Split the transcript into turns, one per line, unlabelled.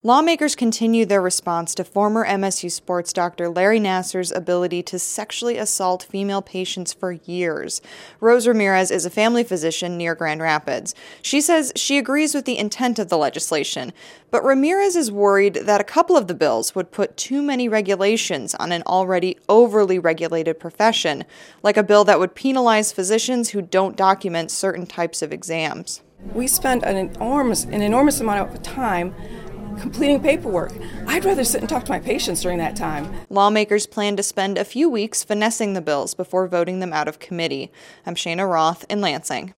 Lawmakers continue their response to former MSU sports doctor Larry Nassar's ability to sexually assault female patients for years. Rose Ramirez is a family physician near Grand Rapids. She says she agrees with the intent of the legislation, but Ramirez is worried that a couple of the bills would put too many regulations on an already overly regulated profession, like a bill that would penalize physicians who don't document certain types of exams.
We spend an enormous amount of time completing paperwork. I'd rather sit and talk to my patients during that time.
Lawmakers plan to spend a few weeks finessing the bills before voting them out of committee. I'm Shana Roth in Lansing.